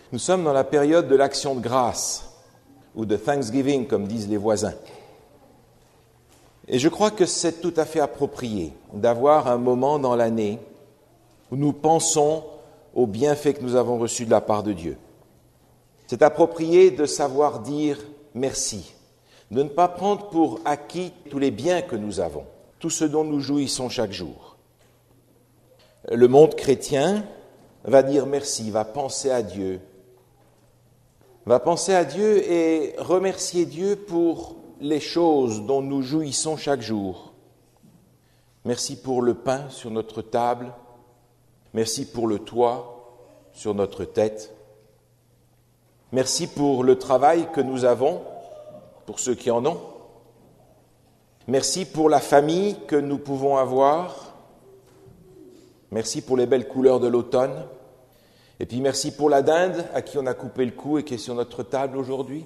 Nous sommes dans la période de l'action de grâce, ou de Thanksgiving, comme disent les voisins. Et je crois que c'est tout à fait approprié d'avoir un moment dans l'année où nous pensons aux bienfaits que nous avons reçus de la part de Dieu. C'est approprié de savoir dire merci, de ne pas prendre pour acquis tous les biens que nous avons, tout ce dont nous jouissons chaque jour. Le monde chrétien va dire merci, va penser à Dieu et remercier Dieu pour les choses dont nous jouissons chaque jour. Merci pour le pain sur notre table, merci pour le toit sur notre tête, merci pour le travail que nous avons, pour ceux qui en ont, merci pour la famille que nous pouvons avoir, merci pour les belles couleurs de l'automne, et puis merci pour la dinde à qui on a coupé le cou et qui est sur notre table aujourd'hui.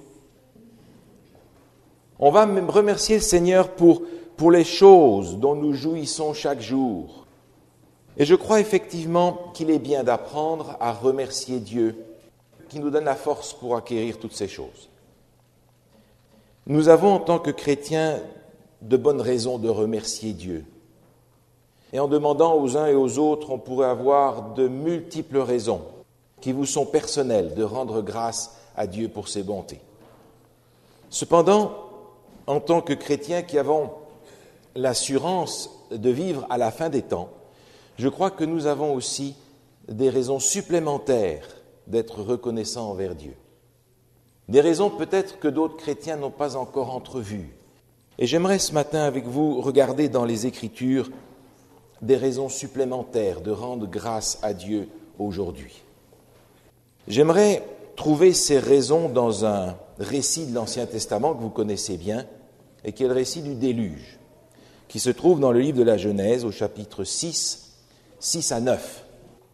On va même remercier le Seigneur pour les choses dont nous jouissons chaque jour. Et je crois effectivement qu'il est bien d'apprendre à remercier Dieu, qui nous donne la force pour acquérir toutes ces choses. Nous avons en tant que chrétiens de bonnes raisons de remercier Dieu. Et en demandant aux uns et aux autres, on pourrait avoir de multiples raisons qui vous sont personnelles de rendre grâce à Dieu pour ses bontés. Cependant, en tant que chrétiens qui avons l'assurance de vivre à la fin des temps, je crois que nous avons aussi des raisons supplémentaires d'être reconnaissants envers Dieu. Des raisons peut-être que d'autres chrétiens n'ont pas encore entrevues. Et j'aimerais ce matin avec vous regarder dans les Écritures des raisons supplémentaires de rendre grâce à Dieu aujourd'hui. J'aimerais trouver ces raisons dans un récit de l'Ancien Testament que vous connaissez bien et qui est le récit du déluge, qui se trouve dans le livre de la Genèse au chapitre 6 à 9.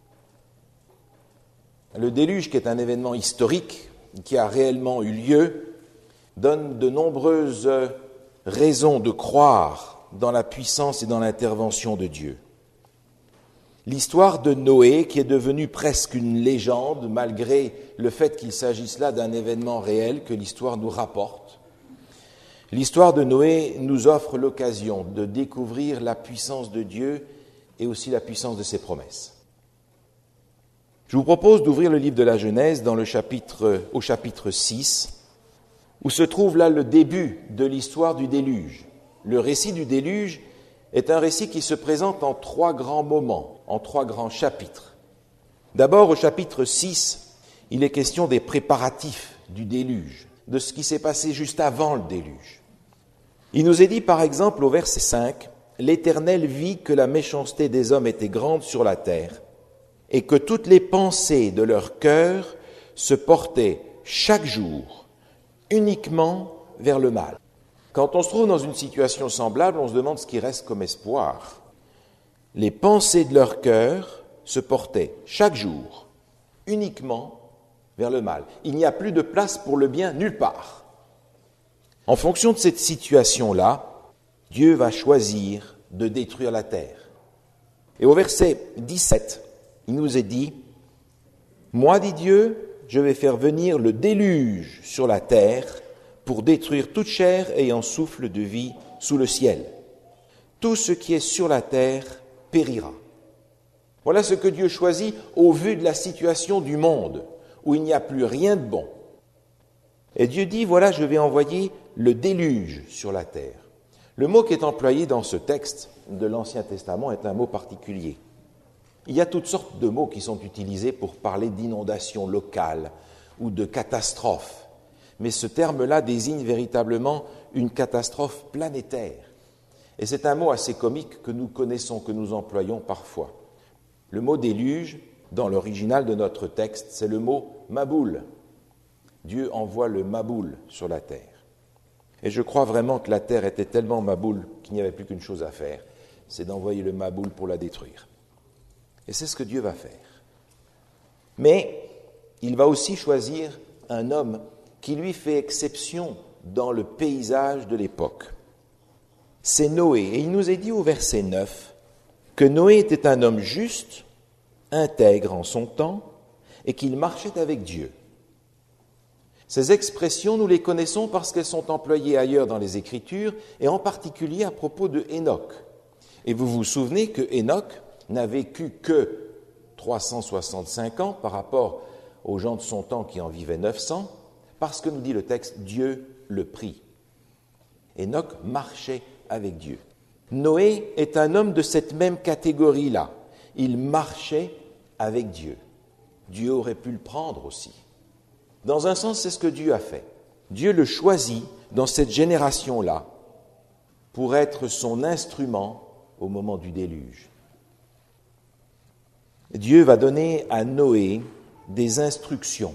Le déluge, qui est un événement historique, qui a réellement eu lieu, donne de nombreuses raisons de croire dans la puissance et dans l'intervention de Dieu. L'histoire de Noé, qui est devenue presque une légende, malgré le fait qu'il s'agisse là d'un événement réel que l'histoire nous rapporte. L'histoire de Noé nous offre l'occasion de découvrir la puissance de Dieu et aussi la puissance de ses promesses. Je vous propose d'ouvrir le livre de la Genèse au chapitre 6, où se trouve là le début de l'histoire du déluge. Le récit du déluge est un récit qui se présente en 3 grands moments, en 3 grands chapitres. D'abord, au chapitre 6, il est question des préparatifs du déluge, de ce qui s'est passé juste avant le déluge. Il nous est dit, par exemple, au verset 5, « L'Éternel vit que la méchanceté des hommes était grande sur la terre, et que toutes les pensées de leur cœur se portaient chaque jour uniquement vers le mal. » Quand on se trouve dans une situation semblable, on se demande ce qui reste comme espoir. Les pensées de leur cœur se portaient chaque jour uniquement vers le mal. Il n'y a plus de place pour le bien nulle part. En fonction de cette situation-là, Dieu va choisir de détruire la terre. Et au verset 17, il nous est dit « Moi, dit Dieu, je vais faire venir le déluge sur la terre pour détruire toute chair ayant souffle de vie sous le ciel. Tout ce qui est sur la terre périra. » Voilà ce que Dieu choisit au vu de la situation du monde, où il n'y a plus rien de bon. Et Dieu dit, voilà, je vais envoyer le déluge sur la terre. Le mot qui est employé dans ce texte de l'Ancien Testament est un mot particulier. Il y a toutes sortes de mots qui sont utilisés pour parler d'inondations locales ou de catastrophes. Mais ce terme-là désigne véritablement une catastrophe planétaire. Et c'est un mot assez comique que nous connaissons, que nous employons parfois. Le mot déluge, dans l'original de notre texte, c'est le mot maboul. Dieu envoie le maboul sur la terre. Et je crois vraiment que la terre était tellement maboul qu'il n'y avait plus qu'une chose à faire, c'est d'envoyer le maboul pour la détruire. Et c'est ce que Dieu va faire. Mais il va aussi choisir un homme qui lui fait exception dans le paysage de l'époque. C'est Noé. Et il nous est dit au verset 9 que Noé était un homme juste, intègre en son temps, et qu'il marchait avec Dieu. Ces expressions, nous les connaissons parce qu'elles sont employées ailleurs dans les Écritures, et en particulier à propos de Hénoch. Et vous vous souvenez que Hénoch n'a vécu que 365 ans par rapport aux gens de son temps qui en vivaient 900, parce que, nous dit le texte, Dieu le prit. Hénoch marchait avec Dieu. Noé est un homme de cette même catégorie-là. Il marchait avec Dieu. Dieu aurait pu le prendre aussi. Dans un sens, c'est ce que Dieu a fait. Dieu le choisit dans cette génération-là pour être son instrument au moment du déluge. Dieu va donner à Noé des instructions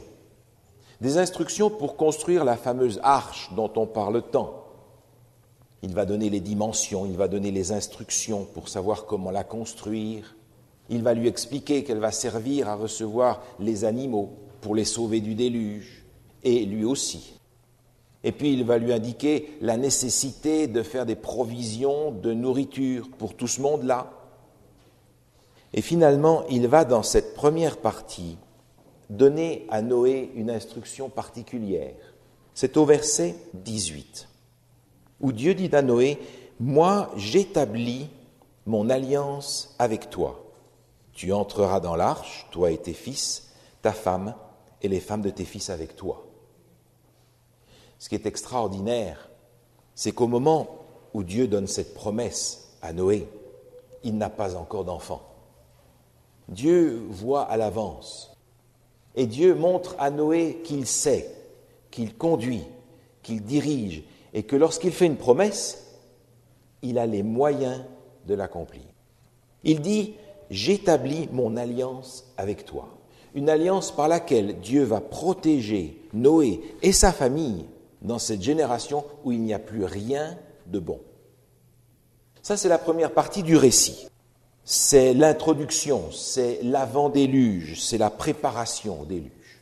pour construire la fameuse arche dont on parle tant. Il va donner les dimensions, il va donner les instructions pour savoir comment la construire. Il va lui expliquer qu'elle va servir à recevoir les animaux pour les sauver du déluge, et lui aussi. Et puis il va lui indiquer la nécessité de faire des provisions de nourriture pour tout ce monde-là. Et finalement, il va dans cette première partie donner à Noé une instruction particulière. C'est au verset 18, où Dieu dit à Noé, « Moi, j'établis mon alliance avec toi. Tu entreras dans l'arche, toi et tes fils, ta femme et les femmes de tes fils avec toi. » Ce qui est extraordinaire, c'est qu'au moment où Dieu donne cette promesse à Noé, il n'a pas encore d'enfant. Dieu voit à l'avance. Et Dieu montre à Noé qu'il sait, qu'il conduit, qu'il dirige, et que lorsqu'il fait une promesse, il a les moyens de l'accomplir. Il dit « J'établis mon alliance avec toi ». Une alliance par laquelle Dieu va protéger Noé et sa famille dans cette génération où il n'y a plus rien de bon. Ça, c'est la première partie du récit. C'est l'introduction, c'est l'avant-déluge, c'est la préparation au déluge.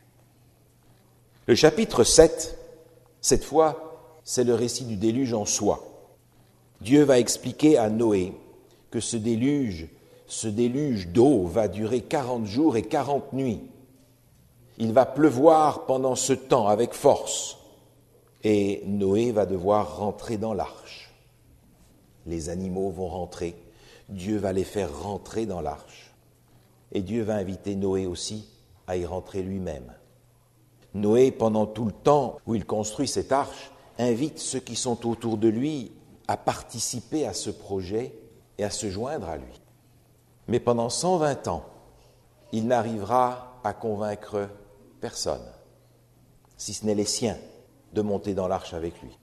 Le chapitre 7, cette fois, c'est le récit du déluge en soi. Dieu va expliquer à Noé que ce déluge d'eau va durer 40 jours et 40 nuits. Il va pleuvoir pendant ce temps avec force et Noé va devoir rentrer dans l'arche. Les animaux vont rentrer. Dieu va les faire rentrer dans l'arche. Et Dieu va inviter Noé aussi à y rentrer lui-même. Noé, pendant tout le temps où il construit cette arche, invite ceux qui sont autour de lui à participer à ce projet et à se joindre à lui. Mais pendant 120 ans, il n'arrivera à convaincre personne, si ce n'est les siens, de monter dans l'arche avec lui.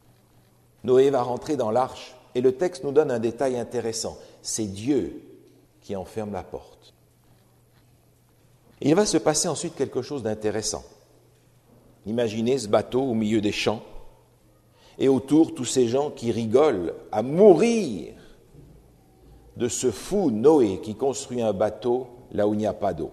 Noé va rentrer dans l'arche et le texte nous donne un détail intéressant. C'est Dieu qui enferme la porte. Il va se passer ensuite quelque chose d'intéressant. Imaginez ce bateau au milieu des champs et autour tous ces gens qui rigolent à mourir de ce fou Noé qui construit un bateau là où il n'y a pas d'eau.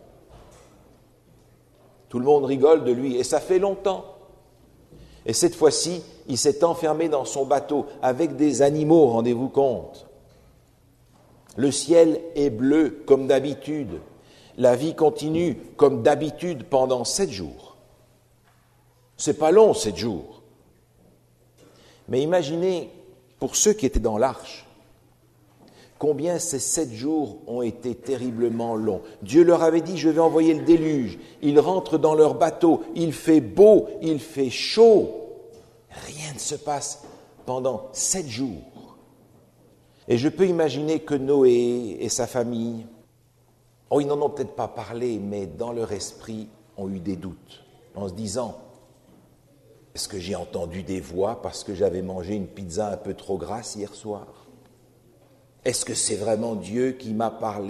Tout le monde rigole de lui et ça fait longtemps. Et cette fois-ci, il s'est enfermé dans son bateau avec des animaux, rendez-vous compte. Le ciel est bleu comme d'habitude. La vie continue comme d'habitude pendant 7 jours. C'est pas long, 7 jours. Mais imaginez, pour ceux qui étaient dans l'arche, combien ces 7 jours ont été terriblement longs. Dieu leur avait dit, je vais envoyer le déluge. Ils rentrent dans leur bateau, il fait beau, il fait chaud. Rien ne se passe pendant 7 jours. Et je peux imaginer que Noé et sa famille, ils n'en ont peut-être pas parlé, mais dans leur esprit, ont eu des doutes, en se disant, est-ce que j'ai entendu des voix parce que j'avais mangé une pizza un peu trop grasse hier soir ? Est-ce que c'est vraiment Dieu qui m'a parlé ?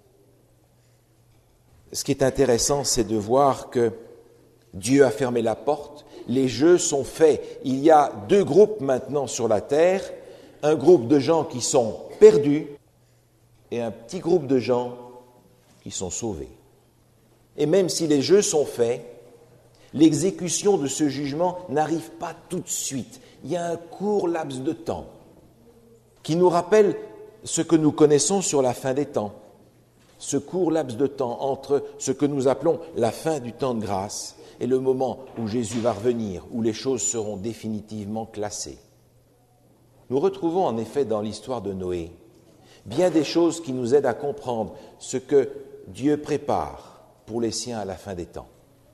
Ce qui est intéressant, c'est de voir que Dieu a fermé la porte, les jeux sont faits. Il y a 2 groupes maintenant sur la terre, un groupe de gens qui sont perdus et un petit groupe de gens qui sont sauvés. Et même si les jeux sont faits, l'exécution de ce jugement n'arrive pas tout de suite. Il y a un court laps de temps qui nous rappelle ce que nous connaissons sur la fin des temps. ce court laps de temps entre ce que nous appelons la fin du temps de grâce et le moment où Jésus va revenir, où les choses seront définitivement classées. Nous retrouvons en effet dans l'histoire de Noé bien des choses qui nous aident à comprendre ce que Dieu prépare pour les siens à la fin des temps.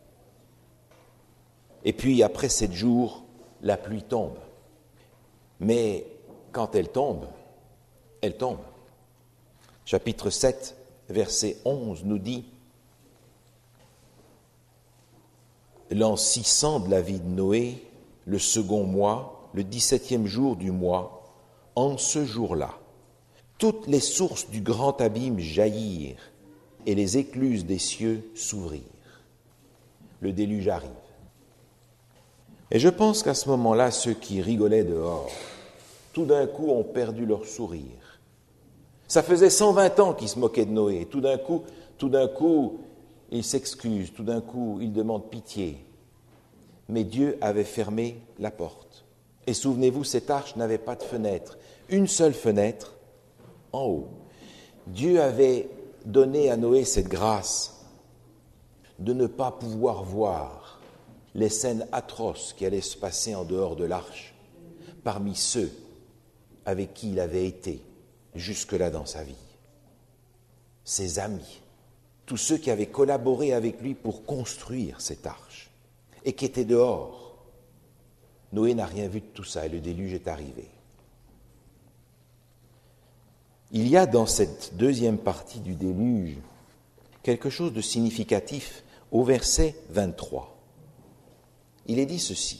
Et puis, après 7 jours, la pluie tombe. Mais quand elle tombe, elle tombe. Chapitre 7, verset 11 nous dit « L'an 600 de la vie de Noé, le second mois, le 17e jour du mois, en ce jour-là, toutes les sources du grand abîme jaillirent et les écluses des cieux s'ouvrirent. » Le déluge arrive. Et je pense qu'à ce moment-là, ceux qui rigolaient dehors, tout d'un coup ont perdu leur sourire. Ça faisait 120 ans qu'ils se moquaient de Noé. Tout d'un coup, ils s'excusent, tout d'un coup, ils demandent pitié. Mais Dieu avait fermé la porte. Et souvenez-vous, cette arche n'avait pas de fenêtre. Une seule fenêtre en haut. Dieu avait donné à Noé cette grâce de ne pas pouvoir voir les scènes atroces qui allaient se passer en dehors de l'arche parmi ceux avec qui il avait été jusque-là dans sa vie. Ses amis, tous ceux qui avaient collaboré avec lui pour construire cette arche et qui étaient dehors. Noé n'a rien vu de tout ça et le déluge est arrivé. Il y a dans cette deuxième partie du déluge quelque chose de significatif au verset 23. Il est dit ceci.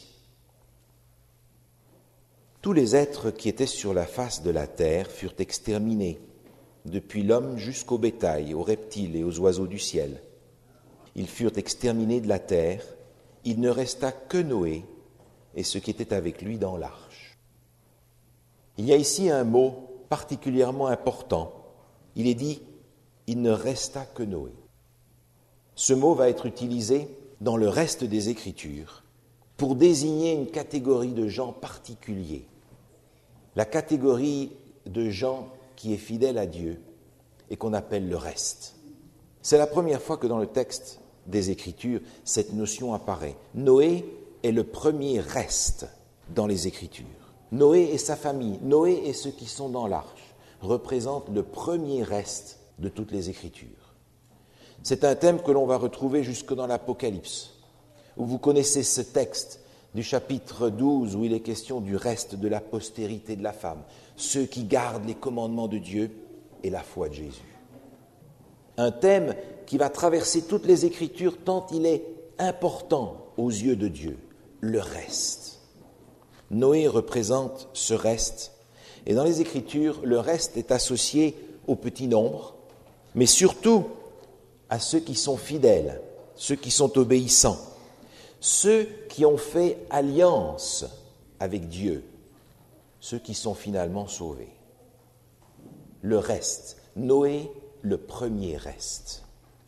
Tous les êtres qui étaient sur la face de la terre furent exterminés, depuis l'homme jusqu'au bétail, aux reptiles et aux oiseaux du ciel. Ils furent exterminés de la terre, il ne resta que Noé et ceux qui étaient avec lui dans l'arche. Il y a ici un mot particulièrement important. Il est dit « il ne resta que Noé ». Ce mot va être utilisé dans le reste des Écritures pour désigner une catégorie de gens particuliers. La catégorie de gens qui est fidèle à Dieu et qu'on appelle le reste. C'est la première fois que dans le texte des Écritures, cette notion apparaît. Noé est le premier reste dans les Écritures. Noé et sa famille, Noé et ceux qui sont dans l'arche, représentent le premier reste de toutes les Écritures. C'est un thème que l'on va retrouver jusque dans l'Apocalypse, où vous connaissez ce texte du chapitre 12 où il est question du reste de la postérité de la femme, ceux qui gardent les commandements de Dieu et la foi de Jésus. Un thème qui va traverser toutes les Écritures tant il est important aux yeux de Dieu, le reste. Noé représente ce reste, et dans les Écritures, le reste est associé au petit nombre, mais surtout à ceux qui sont fidèles, ceux qui sont obéissants, ceux qui ont fait alliance avec Dieu, ceux qui sont finalement sauvés. Le reste, Noé, le premier reste.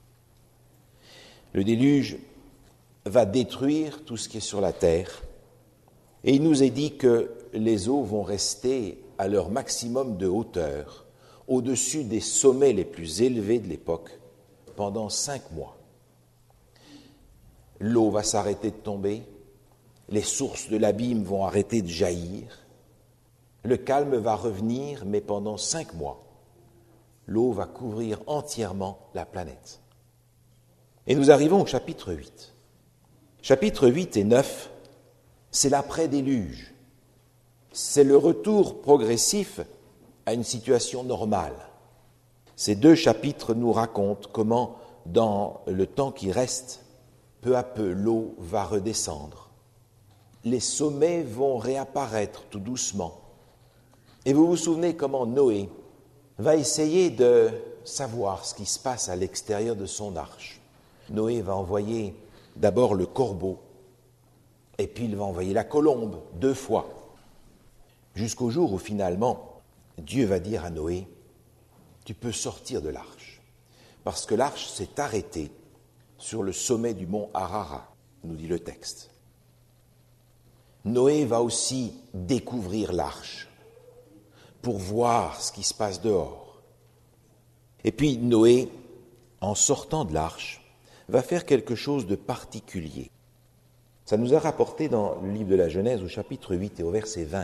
Le déluge va détruire tout ce qui est sur la terre, et il nous est dit que les eaux vont rester à leur maximum de hauteur, au-dessus des sommets les plus élevés de l'époque, pendant 5 mois. L'eau va s'arrêter de tomber, les sources de l'abîme vont arrêter de jaillir, le calme va revenir, mais pendant 5 mois, l'eau va couvrir entièrement la planète. Et nous arrivons au chapitre 8. Chapitres 8 et 9, c'est l'après-déluge. C'est le retour progressif à une situation normale. Ces 2 chapitres nous racontent comment, dans le temps qui reste, peu à peu, l'eau va redescendre. Les sommets vont réapparaître tout doucement. Et vous vous souvenez comment Noé va essayer de savoir ce qui se passe à l'extérieur de son arche. Noé va envoyer d'abord le corbeau, et puis il va envoyer la colombe 2 fois, jusqu'au jour où finalement Dieu va dire à Noé, tu peux sortir de l'arche, parce que l'arche s'est arrêtée sur le sommet du mont Ararat, nous dit le texte. Noé va aussi découvrir l'arche pour voir ce qui se passe dehors. Et puis Noé en sortant de l'arche, va faire quelque chose de particulier. Ça nous est rapporté dans le livre de la Genèse au chapitre 8 et au verset 20.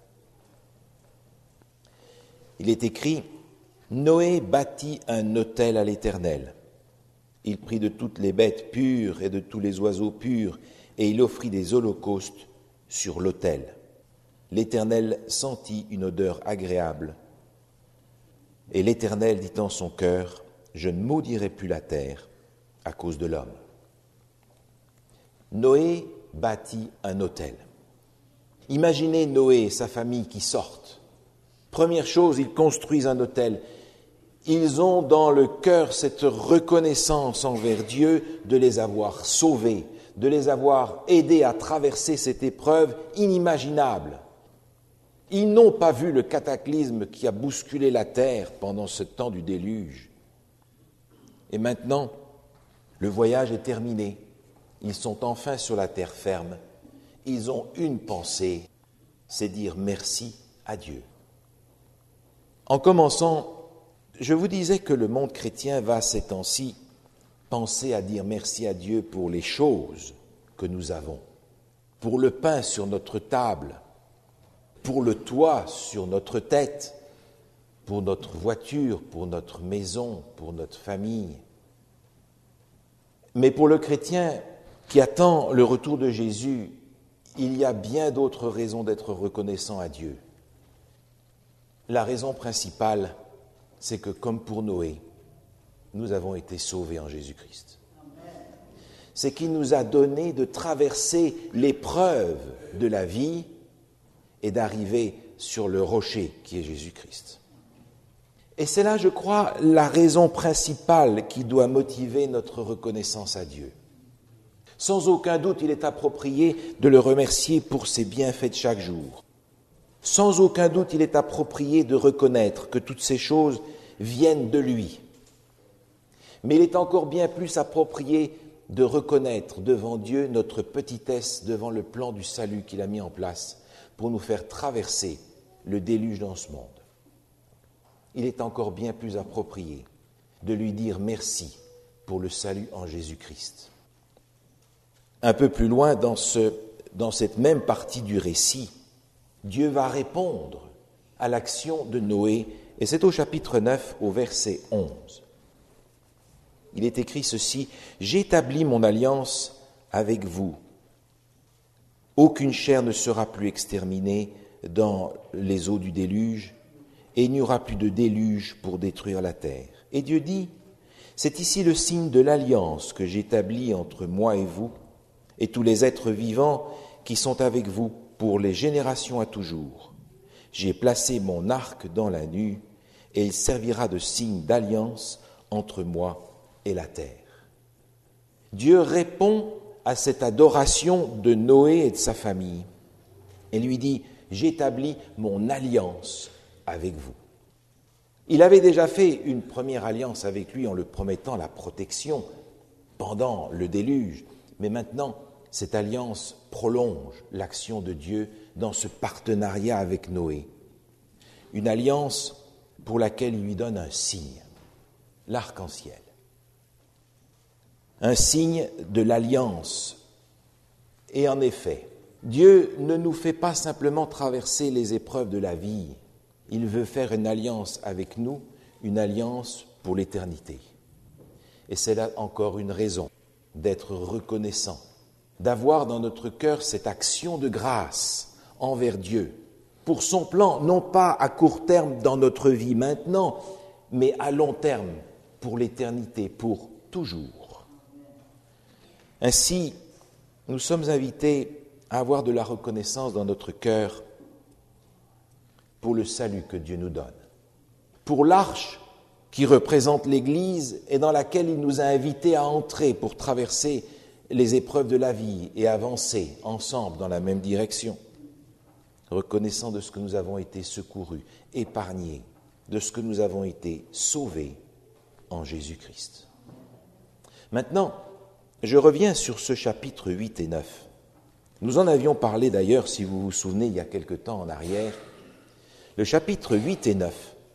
Il est écrit « Noé bâtit un autel à l'Éternel. Il prit de toutes les bêtes pures et de tous les oiseaux purs, et il offrit des holocaustes sur l'autel. L'Éternel sentit une odeur agréable. Et l'Éternel dit en son cœur, « Je ne maudirai plus la terre à cause de l'homme. » Noé bâtit un autel. Imaginez Noé et sa famille qui sortent. Première chose, ils construisent un autel. Ils ont dans le cœur cette reconnaissance envers Dieu de les avoir sauvés, de les avoir aidés à traverser cette épreuve inimaginable. Ils n'ont pas vu le cataclysme qui a bousculé la terre pendant ce temps du déluge. Et maintenant, le voyage est terminé. Ils sont enfin sur la terre ferme. Ils ont une pensée, c'est dire merci à Dieu. En commençant, je vous disais que le monde chrétien va ces temps-ci penser à dire merci à Dieu pour les choses que nous avons, pour le pain sur notre table, pour le toit sur notre tête, pour notre voiture, pour notre maison, pour notre famille. Mais pour le chrétien qui attend le retour de Jésus, il y a bien d'autres raisons d'être reconnaissant à Dieu. La raison principale, c'est que comme pour Noé, nous avons été sauvés en Jésus-Christ. C'est qu'il nous a donné de traverser l'épreuve de la vie et d'arriver sur le rocher qui est Jésus-Christ. Et c'est là, je crois, la raison principale qui doit motiver notre reconnaissance à Dieu. Sans aucun doute, il est approprié de le remercier pour ses bienfaits de chaque jour. Sans aucun doute, il est approprié de reconnaître que toutes ces choses viennent de lui. Mais il est encore bien plus approprié de reconnaître devant Dieu notre petitesse devant le plan du salut qu'il a mis en place pour nous faire traverser le déluge dans ce monde. Il est encore bien plus approprié de lui dire merci pour le salut en Jésus-Christ. Un peu plus loin dans cette même partie du récit, Dieu va répondre à l'action de Noé, et c'est au chapitre 9, au verset 11. Il est écrit ceci, « J'établis mon alliance avec vous. Aucune chair ne sera plus exterminée dans les eaux du déluge, et il n'y aura plus de déluge pour détruire la terre. » Et Dieu dit, « C'est ici le signe de l'alliance que j'établis entre moi et vous, et tous les êtres vivants qui sont avec vous pour les générations à toujours. J'ai placé mon arc dans la nue, et il servira de signe d'alliance entre moi et la terre. » Dieu répond à cette adoration de Noé et de sa famille, et lui dit, « J'établis mon alliance avec vous. » Il avait déjà fait une première alliance avec lui en le promettant la protection pendant le déluge, mais maintenant, cette alliance prolonge l'action de Dieu dans ce partenariat avec Noé. Une alliance pour laquelle il lui donne un signe, l'arc-en-ciel. Un signe de l'alliance. Et en effet, Dieu ne nous fait pas simplement traverser les épreuves de la vie. Il veut faire une alliance avec nous, une alliance pour l'éternité. Et c'est là encore une raison d'être reconnaissant, d'avoir dans notre cœur cette action de grâce envers Dieu, pour son plan, non pas à court terme dans notre vie maintenant, mais à long terme, pour l'éternité, pour toujours. Ainsi, nous sommes invités à avoir de la reconnaissance dans notre cœur pour le salut que Dieu nous donne, pour l'arche qui représente l'Église et dans laquelle il nous a invités à entrer pour traverser les épreuves de la vie et avancer ensemble dans la même direction, reconnaissant de ce que nous avons été secourus, épargnés, de ce que nous avons été sauvés en Jésus-Christ. Maintenant, je reviens sur ce chapitre 8 et 9. Nous en avions parlé d'ailleurs, si vous vous souvenez, il y a quelque temps en arrière. Le chapitre 8 et 9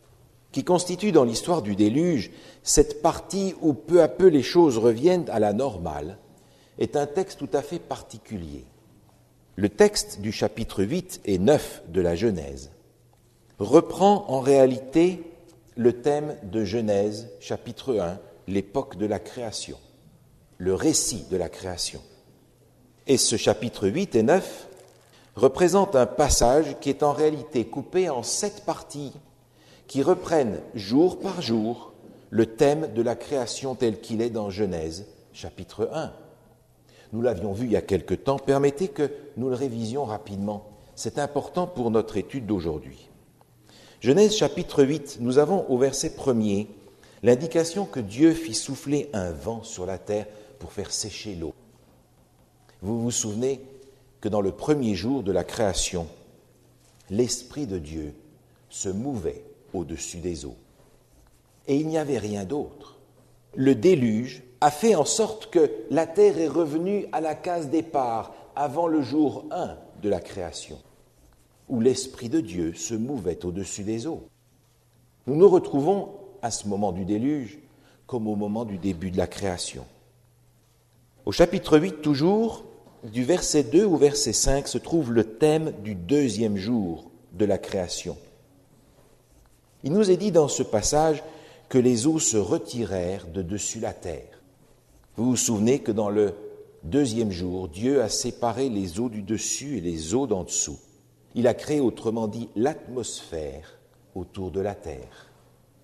qui constitue dans l'histoire du déluge cette partie où peu à peu les choses reviennent à la normale, est un texte tout à fait particulier. Le texte du chapitre 8 et 9 de la Genèse reprend en réalité le thème de Genèse chapitre 1, l'époque de la création, le récit de la création. Et ce chapitre 8 et 9 représente un passage qui est en réalité coupé en 7 parties qui reprennent jour par jour le thème de la création tel qu'il est dans Genèse chapitre 1. Nous l'avions vu il y a quelque temps, permettez que nous le révisions rapidement. C'est important pour notre étude d'aujourd'hui. Genèse chapitre 8, nous avons au verset 1er l'indication que Dieu fit souffler un vent sur la terre pour faire sécher l'eau. Vous vous souvenez que dans le premier jour de la création, l'Esprit de Dieu se mouvait au-dessus des eaux. Et il n'y avait rien d'autre. Le déluge a fait en sorte que la terre est revenue à la case départ avant le jour 1 de la création, où l'Esprit de Dieu se mouvait au-dessus des eaux. Nous nous retrouvons à ce moment du déluge comme au moment du début de la création. Au chapitre 8, toujours, du verset 2 au verset 5, se trouve le thème du deuxième jour de la création. Il nous est dit dans ce passage que les eaux se retirèrent de dessus la terre. Vous vous souvenez que dans le deuxième jour, Dieu a séparé les eaux du dessus et les eaux d'en dessous. Il a créé, autrement dit, l'atmosphère autour de la terre.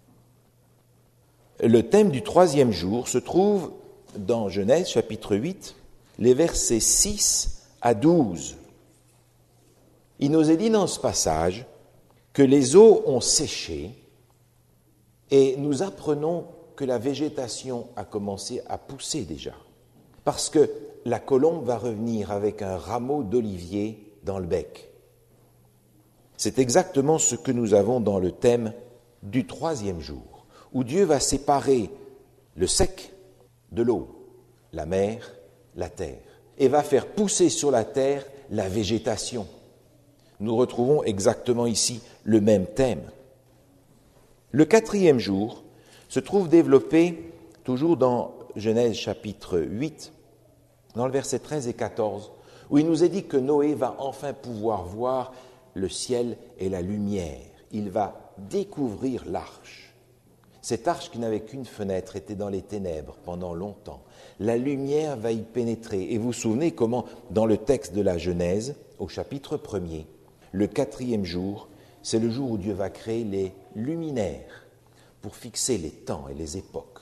Le thème du troisième jour se trouve dans Genèse chapitre 8, les versets 6 à 12. Il nous est dit dans ce passage que les eaux ont séché et nous apprenons que la végétation a commencé à pousser déjà, parce que la colombe va revenir avec un rameau d'olivier dans le bec. C'est exactement ce que nous avons dans le thème du troisième jour, où Dieu va séparer le sec de l'eau, la mer, la terre, et va faire pousser sur la terre la végétation. Nous retrouvons exactement ici le même thème. Le quatrième jour se trouve développé toujours dans Genèse chapitre 8, dans le verset 13 et 14, où il nous est dit que Noé va enfin pouvoir voir le ciel et la lumière. Il va découvrir l'arche. Cette arche qui n'avait qu'une fenêtre était dans les ténèbres pendant longtemps. La lumière va y pénétrer. Et vous vous souvenez comment, dans le texte de la Genèse, au chapitre 1er, le quatrième jour, c'est le jour où Dieu va créer les luminaires pour fixer les temps et les époques.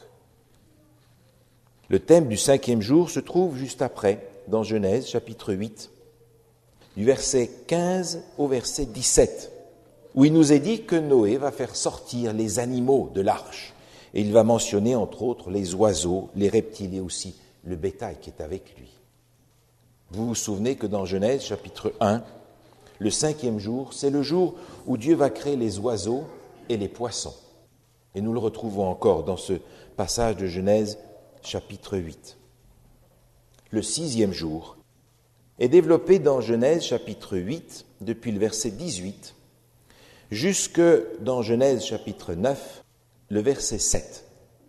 Le thème du cinquième jour se trouve juste après, dans Genèse, chapitre 8, du verset 15 au verset 17, où il nous est dit que Noé va faire sortir les animaux de l'arche. Et il va mentionner, entre autres, les oiseaux, les reptiles et aussi le bétail qui est avec lui. Vous vous souvenez que dans Genèse, chapitre 1, le cinquième jour, c'est le jour où Dieu va créer les oiseaux et les poissons. Et nous le retrouvons encore dans ce passage de Genèse, chapitre 8. Le sixième jour est développé dans Genèse, chapitre 8, depuis le verset 18, jusque dans Genèse, chapitre 9, le verset 7.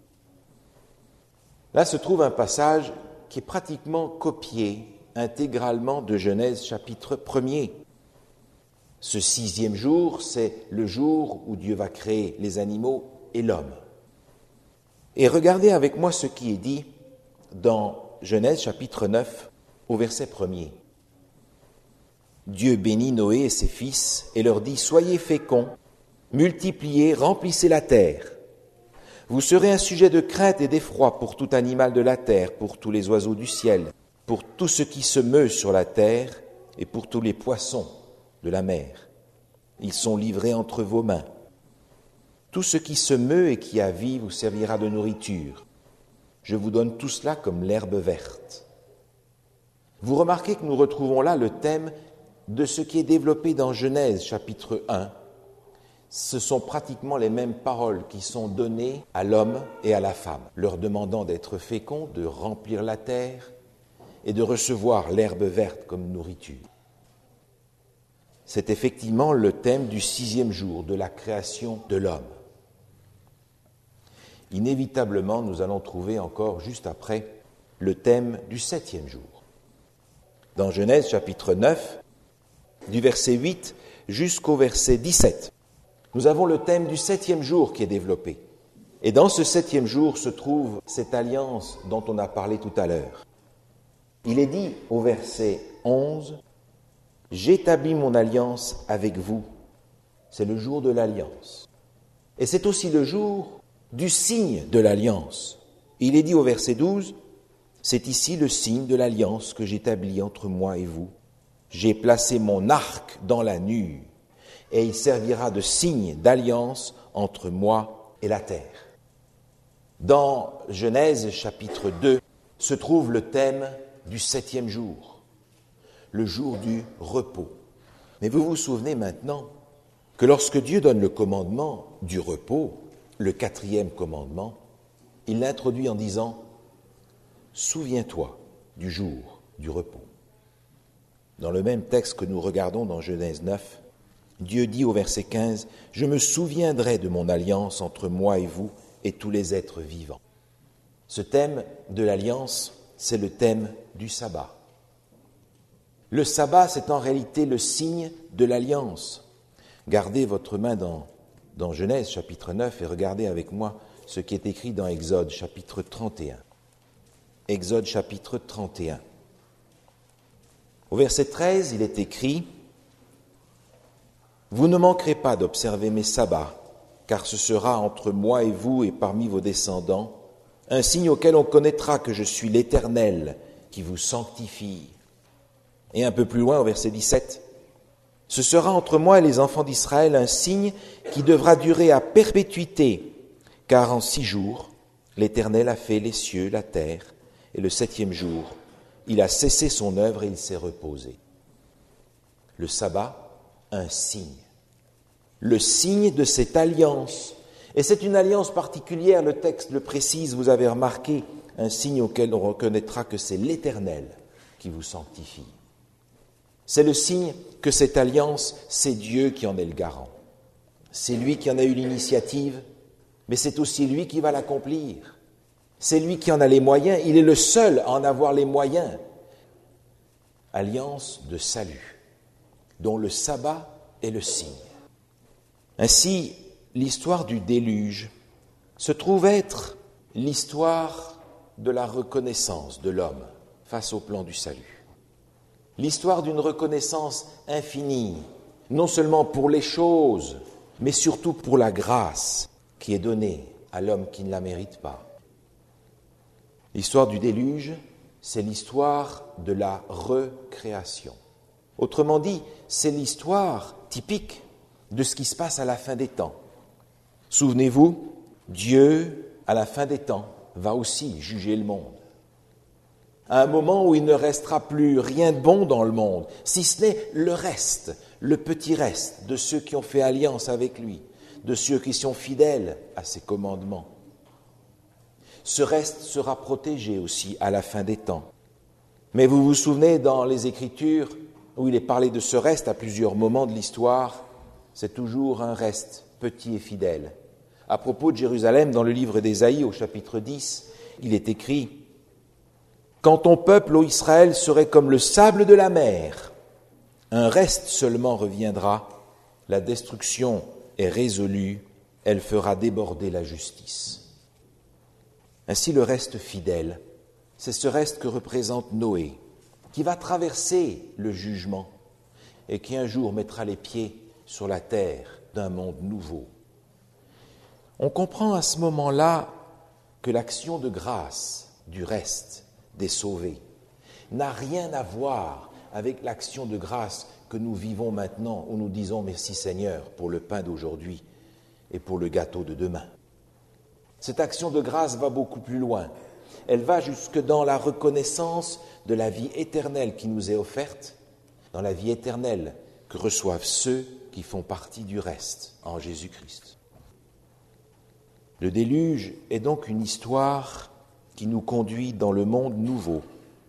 Là se trouve un passage qui est pratiquement copié intégralement de Genèse, chapitre 1er. Ce sixième jour, c'est le jour où Dieu va créer les animaux et l'homme. Et regardez avec moi ce qui est dit dans Genèse chapitre 9 au verset 1er. Dieu bénit Noé et ses fils et leur dit « Soyez féconds, multipliez, remplissez la terre. Vous serez un sujet de crainte et d'effroi pour tout animal de la terre, pour tous les oiseaux du ciel, pour tout ce qui se meut sur la terre et pour tous les poissons de la mer. Ils sont livrés entre vos mains. Tout ce qui se meut et qui a vie vous servira de nourriture. Je vous donne tout cela comme l'herbe verte. » Vous remarquez que nous retrouvons là le thème de ce qui est développé dans Genèse chapitre 1. Ce sont pratiquement les mêmes paroles qui sont données à l'homme et à la femme, leur demandant d'être féconds, de remplir la terre et de recevoir l'herbe verte comme nourriture. C'est effectivement le thème du sixième jour de la création de l'homme. inévitablement, nous allons trouver encore juste après le thème du 7e jour. Dans Genèse chapitre 9, du verset 8 jusqu'au verset 17, nous avons le thème du 7e jour qui est développé. Et dans ce 7e jour se trouve cette alliance dont on a parlé tout à l'heure. Il est dit au verset 11, « J'établis mon alliance avec vous. » C'est le jour de l'alliance. Et c'est aussi le jour du signe de l'alliance. Il est dit au verset 12, « C'est ici le signe de l'alliance que j'établis entre moi et vous. J'ai placé mon arc dans la nue, et il servira de signe d'alliance entre moi et la terre. » Dans Genèse chapitre 2 se trouve le thème du 7e jour, le jour du repos. Mais vous vous souvenez maintenant que lorsque Dieu donne le commandement du repos, le 4e commandement, il l'introduit en disant « Souviens-toi du jour du repos ». Dans le même texte que nous regardons dans Genèse 9, Dieu dit au verset 15 « Je me souviendrai de mon alliance entre moi et vous et tous les êtres vivants ». Ce thème de l'alliance, c'est le thème du sabbat. Le sabbat, c'est en réalité le signe de l'alliance. Gardez votre main dans Genèse chapitre 9 et regardez avec moi ce qui est écrit dans Exode chapitre 31. Exode chapitre 31. Au verset 13, il est écrit « Vous ne manquerez pas d'observer mes sabbats, car ce sera entre moi et vous et parmi vos descendants un signe auquel on connaîtra que je suis l'Éternel qui vous sanctifie. » Et un peu plus loin, au verset 17, « Ce sera entre moi et les enfants d'Israël un signe qui devra durer à perpétuité, car en 6 jours, l'Éternel a fait les cieux, la terre, et le 7e jour, il a cessé son œuvre et il s'est reposé. » Le sabbat, un signe. Le signe de cette alliance. Et c'est une alliance particulière, le texte le précise, vous avez remarqué, un signe auquel on reconnaîtra que c'est l'Éternel qui vous sanctifie. C'est le signe que cette alliance, c'est Dieu qui en est le garant. C'est lui qui en a eu l'initiative, mais c'est aussi lui qui va l'accomplir. C'est lui qui en a les moyens, il est le seul à en avoir les moyens. Alliance de salut, dont le sabbat est le signe. Ainsi, l'histoire du déluge se trouve être l'histoire de la reconnaissance de l'homme face au plan du salut. L'histoire d'une reconnaissance infinie, non seulement pour les choses, mais surtout pour la grâce qui est donnée à l'homme qui ne la mérite pas. L'histoire du déluge, c'est l'histoire de la recréation. Autrement dit, c'est l'histoire typique de ce qui se passe à la fin des temps. Souvenez-vous, Dieu, à la fin des temps, va aussi juger le monde. À un moment où il ne restera plus rien de bon dans le monde, si ce n'est le reste, le petit reste de ceux qui ont fait alliance avec lui, de ceux qui sont fidèles à ses commandements. Ce reste sera protégé aussi à la fin des temps. Mais vous vous souvenez, dans les Écritures, où il est parlé de ce reste à plusieurs moments de l'histoire, c'est toujours un reste petit et fidèle. À propos de Jérusalem, dans le livre d'Ésaïe, au chapitre 10, il est écrit « Quand ton peuple, ô Israël, serait comme le sable de la mer, un reste seulement reviendra, la destruction est résolue, elle fera déborder la justice. » Ainsi, le reste fidèle, c'est ce reste que représente Noé, qui va traverser le jugement et qui un jour mettra les pieds sur la terre d'un monde nouveau. On comprend à ce moment-là que l'action de grâce du reste des sauvés n'a rien à voir avec l'action de grâce que nous vivons maintenant, où nous disons merci Seigneur pour le pain d'aujourd'hui et pour le gâteau de demain. Cette action de grâce va beaucoup plus loin. Elle va jusque dans la reconnaissance de la vie éternelle qui nous est offerte, dans la vie éternelle que reçoivent ceux qui font partie du reste en Jésus-Christ. Le déluge est donc une histoire qui nous conduit dans le monde nouveau.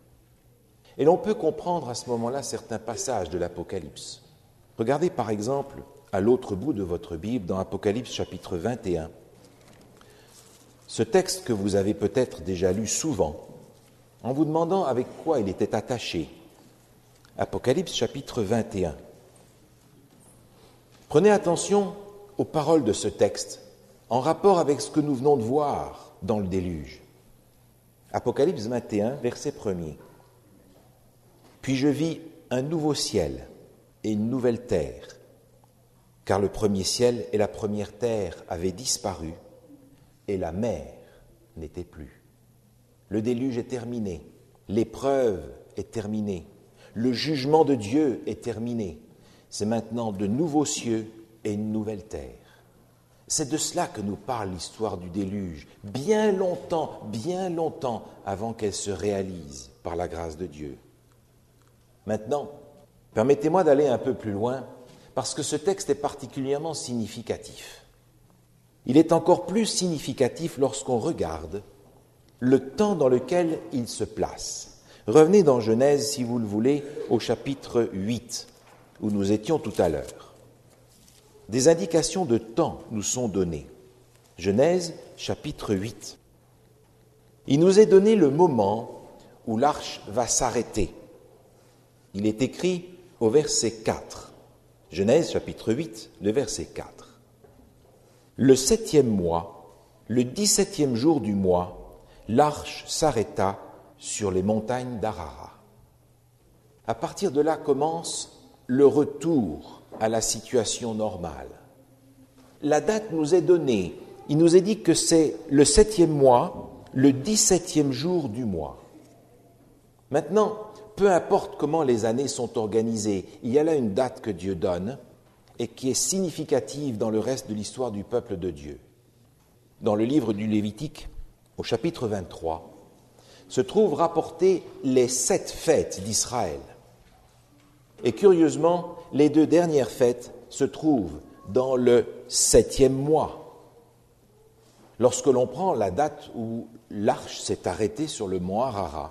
Et l'on peut comprendre à ce moment-là certains passages de l'Apocalypse. Regardez par exemple à l'autre bout de votre Bible, dans Apocalypse chapitre 21. ce texte que vous avez peut-être déjà lu souvent, en vous demandant avec quoi il était attaché. Apocalypse chapitre 21. Prenez attention aux paroles de ce texte en rapport avec ce que nous venons de voir dans le déluge. Apocalypse 21, verset 1er. Puis je vis un nouveau ciel et une nouvelle terre, car le premier ciel et la première terre avaient disparu et la mer n'était plus. Le déluge est terminé, l'épreuve est terminée, le jugement de Dieu est terminé. C'est maintenant de nouveaux cieux et une nouvelle terre. C'est de cela que nous parle l'histoire du déluge, bien longtemps avant qu'elle se réalise par la grâce de Dieu. Maintenant, permettez-moi d'aller un peu plus loin, parce que ce texte est particulièrement significatif. Il est encore plus significatif lorsqu'on regarde le temps dans lequel il se place. Revenez dans Genèse, si vous le voulez, au chapitre 8, où nous étions tout à l'heure. Des indications de temps nous sont données. Genèse, chapitre 8. Il nous est donné le moment où l'arche va s'arrêter. Il est écrit au verset 4. Genèse, chapitre 8, le verset 4. Le 7e mois, le 17e jour du mois, l'arche s'arrêta sur les montagnes d'Ararat. À partir de là commence le retour à la situation normale. La date nous est donnée. Il nous est dit que c'est le 7e mois, le 17e jour du mois. Maintenant, peu importe comment les années sont organisées, il y a là une date que Dieu donne et qui est significative dans le reste de l'histoire du peuple de Dieu. Dans le livre du Lévitique, au chapitre 23, se trouvent rapportées les 7 fêtes d'Israël. Et curieusement, les 2 dernières fêtes se trouvent dans le 7e mois. Lorsque l'on prend la date où l'arche s'est arrêtée sur le mont Ararat,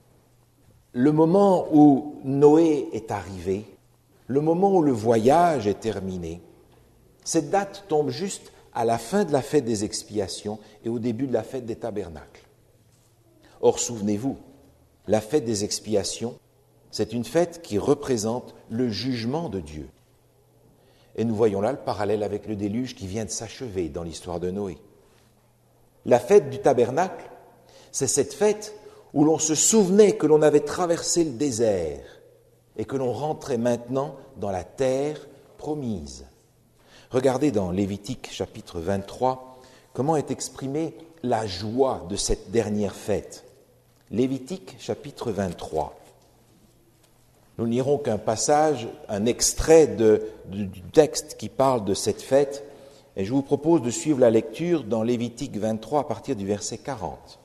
le moment où Noé est arrivé, le moment où le voyage est terminé, cette date tombe juste à la fin de la fête des expiations et au début de la fête des tabernacles. Or, souvenez-vous, la fête des expiations, c'est une fête qui représente le jugement de Dieu. Et nous voyons là le parallèle avec le déluge qui vient de s'achever dans l'histoire de Noé. La fête du tabernacle, c'est cette fête où l'on se souvenait que l'on avait traversé le désert et que l'on rentrait maintenant dans la terre promise. Regardez dans Lévitique chapitre 23 comment est exprimée la joie de cette dernière fête. Lévitique chapitre 23. Nous n'irons qu'un passage, un extrait du texte qui parle de cette fête, et je vous propose de suivre la lecture dans Lévitique 23 à partir du verset 40.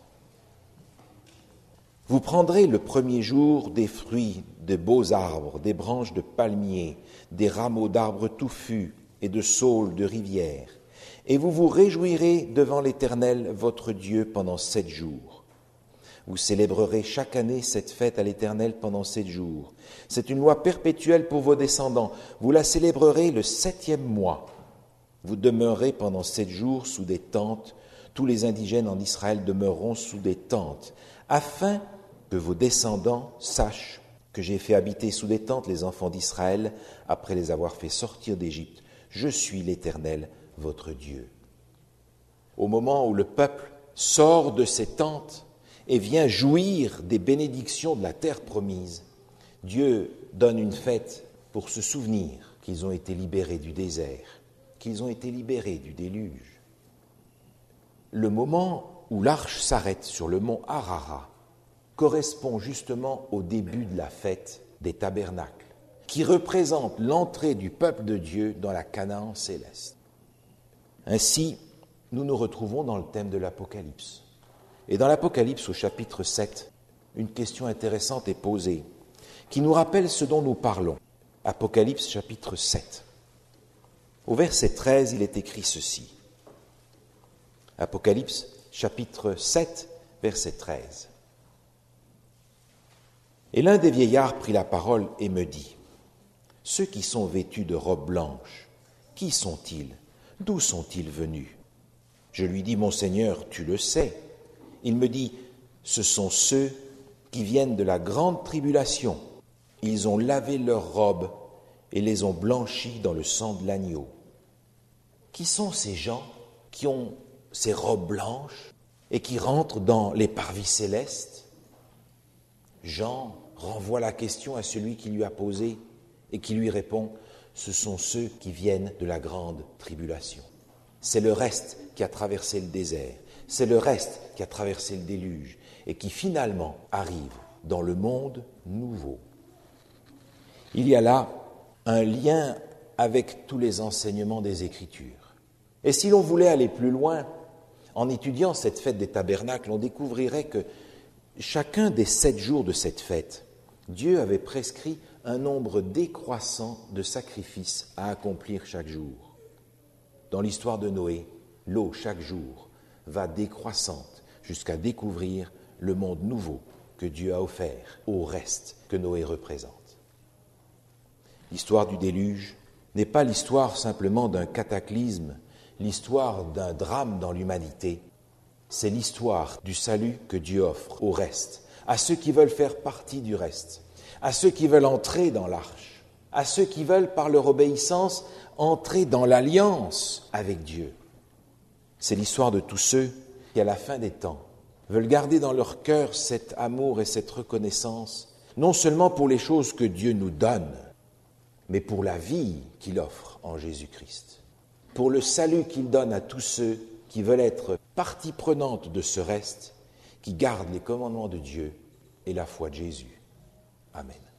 Vous prendrez le premier jour des fruits de beaux arbres, des branches de palmiers, des rameaux d'arbres touffus et de saules de rivière, et vous vous réjouirez devant l'Éternel votre Dieu pendant 7 jours. Vous célébrerez chaque année cette fête à l'Éternel pendant 7 jours. C'est une loi perpétuelle pour vos descendants. Vous la célébrerez le 7e mois. Vous demeurerez pendant 7 jours sous des tentes. Tous les indigènes en Israël demeureront sous des tentes, afin que vos descendants sachent que j'ai fait habiter sous des tentes les enfants d'Israël après les avoir fait sortir d'Égypte. Je suis l'Éternel, votre Dieu. Au moment où le peuple sort de ses tentes et vient jouir des bénédictions de la terre promise, Dieu donne une fête pour se souvenir qu'ils ont été libérés du désert, qu'ils ont été libérés du déluge. Le moment où l'arche s'arrête sur le mont Ararat correspond justement au début de la fête des tabernacles, qui représente l'entrée du peuple de Dieu dans la Canaan céleste. Ainsi, nous nous retrouvons dans le thème de l'Apocalypse. Et dans l'Apocalypse, au chapitre 7, une question intéressante est posée, qui nous rappelle ce dont nous parlons. Apocalypse, chapitre 7. Au verset 13, il est écrit ceci. Apocalypse, chapitre 7, verset 13. Et l'un des vieillards prit la parole et me dit, « Ceux qui sont vêtus de robes blanches, qui sont-ils? D'où sont-ils venus » Je lui dis, mon Seigneur, tu le sais. Il me dit, ce sont ceux qui viennent de la grande tribulation. Ils ont lavé leurs robes et les ont blanchies dans le sang de l'agneau. Qui sont ces gens qui ont ces robes blanches et qui rentrent dans les parvis célestes? Jean renvoie la question à celui qui lui a posé et qui lui répond, ce sont ceux qui viennent de la grande tribulation. C'est le reste qui a traversé le désert, c'est le reste qui a traversé le déluge et qui finalement arrive dans le monde nouveau. Il y a là un lien avec tous les enseignements des Écritures. Et si l'on voulait aller plus loin, en étudiant cette fête des tabernacles, on découvrirait que chacun des 7 jours de cette fête, Dieu avait prescrit un nombre décroissant de sacrifices à accomplir chaque jour. Dans l'histoire de Noé, l'eau chaque jour va décroissante jusqu'à découvrir le monde nouveau que Dieu a offert au reste que Noé représente. L'histoire du déluge n'est pas l'histoire simplement d'un cataclysme, l'histoire d'un drame dans l'humanité. C'est l'histoire du salut que Dieu offre au reste, à ceux qui veulent faire partie du reste, à ceux qui veulent entrer dans l'arche, à ceux qui veulent, par leur obéissance, entrer dans l'alliance avec Dieu. C'est l'histoire de tous ceux qui, à la fin des temps, veulent garder dans leur cœur cet amour et cette reconnaissance, non seulement pour les choses que Dieu nous donne, mais pour la vie qu'il offre en Jésus-Christ, pour le salut qu'il donne à tous ceux qui veulent être partie prenante de ce reste, qui gardent les commandements de Dieu et la foi de Jésus. Amen.